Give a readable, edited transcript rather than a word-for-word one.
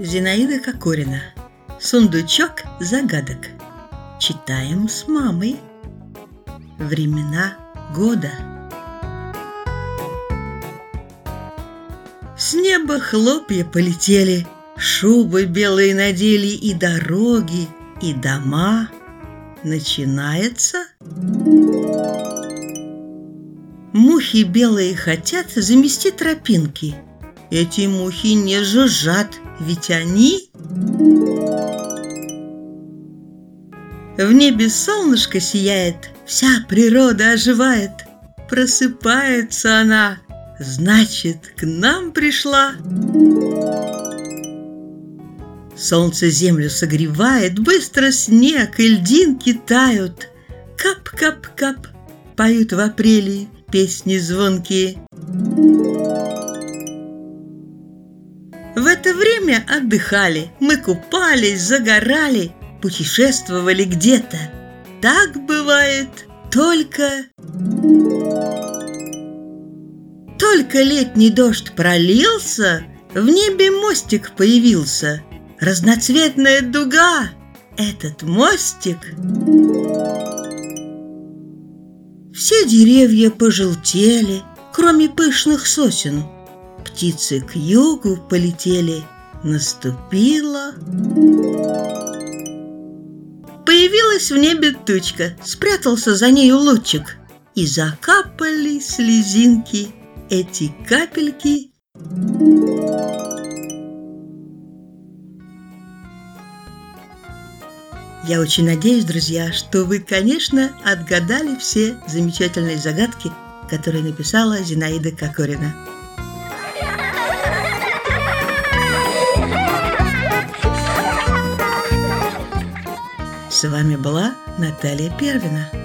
Зинаида Кокорина. Сундучок загадок. Читаем с мамой. Времена года. С неба хлопья полетели, шубы белые надели, и дороги, и дома. Начинается. Мухи белые хотят замести тропинки. Эти мухи не жужжат, ведь они... В небе солнышко сияет, вся природа оживает. Просыпается она, значит, к нам пришла. Солнце землю согревает, быстро снег и льдинки тают. Кап-кап-кап, поют в апреле песни звонкие. В это время отдыхали, мы купались, загорали, путешествовали где-то. Так бывает только летний дождь пролился, в небе мостик появился. Разноцветная дуга, этот мостик. Все деревья пожелтели, кроме пышных сосен. Птицы к югу полетели, наступила. Появилась в небе тучка, спрятался за нею лучик, и закапали слезинки, эти капельки. Я очень надеюсь, друзья, что вы, конечно, отгадали все замечательные загадки, которые написала Зинаида Кокорина. С вами была Наталья Первина.